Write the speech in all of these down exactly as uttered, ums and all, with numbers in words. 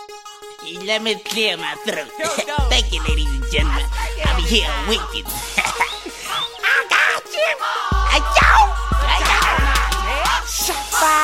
Let me clear my throat. Thank you, ladies and gentlemen. I'll be here wicked. I got you. I go. I go. Shoppa.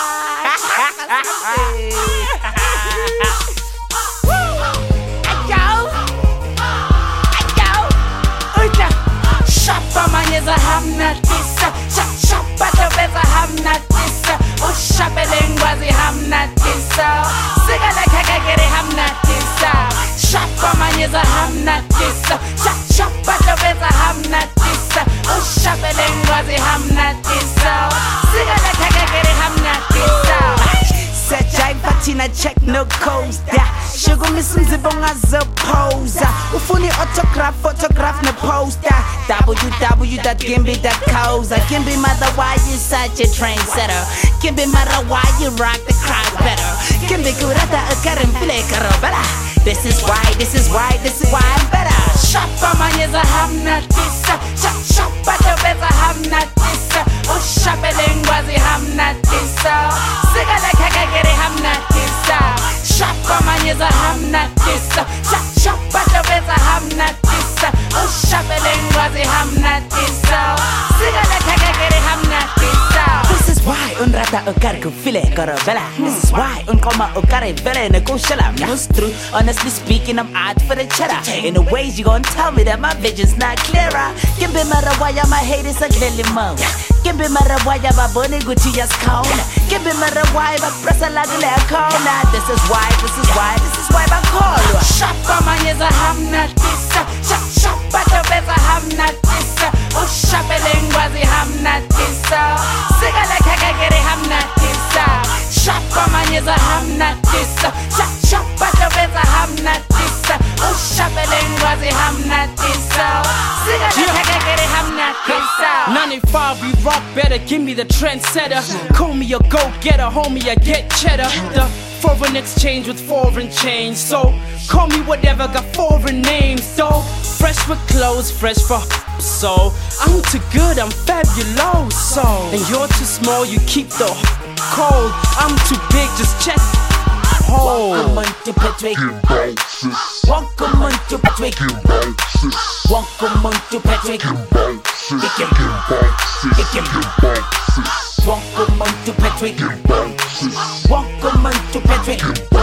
Manyeza hamna tisa, shapa tobeza hamna tisa, ushapele ngwazi hamna tisa, sigala kakagere hamna tisa, shapa manyeza hamna tisa, shapa tobeza hamna tisa, ushapele ngwazi hamna tisa, sigala kakagere hamna tisa. Sajai patina check no codes da. Sugar me some zibonga zaposa. Ufuni autograph, photograph na poster. w w w dot gimby dot coza. Gimby mother why you such a trendsetter. Gimby mother why you rock the crowd better. Gimby kurata akarim flicker better. This is why, this is why, this is why I'm better. Shoppa manyeza hamna tisa. Shoppa tobeza hamna tisa. Ushapele ngwazi hamna tisa. Sigala kakagere hamna tisa. Shoppa manyeza hamna tisa. Shoppa tobeza hamna tisa. Ushapele ngwazi hamna tisa. Sigala kakagere hamna tisa. This is why unrata ukar kufile karabela. This is why unkoma ukare vele ne kushala. Most true, honestly speaking, I'm out for the cheddar. In the ways you gon' tell me that my vision's not clearer. Give me my why my haters are clearly moan. Give me my why my bunny Gucci just cone. Give me my why my press a lot of corner. This is why, this is why, this is why my call. Shoppa manyeza hamna tisa. Shoppa tobeza hamna tisa. Ushapele ngwazi hamna tisa. Sigala kakagere hamna tisa. Shoppa manyeza hamna tisa. Shoppa tobeza hamna tisa. Ushapele ngwazi hamna tisa. Sigala kakagere hamna tisa. ninety-five, we rock better, give me the trendsetter. Call me a go-getter, homie, I get cheddar. The foreign exchange with foreign change. So, call me whatever, got foreign names. So, fresh with clothes, fresh for so I'm too good, I'm fabulous. So, and you're too small, you keep the cold. I'm too big, just check. Welcome to Patrick. Welcome to Patrick. Welcome to Patrick. Welcome to Patrick. Welcome to Patrick.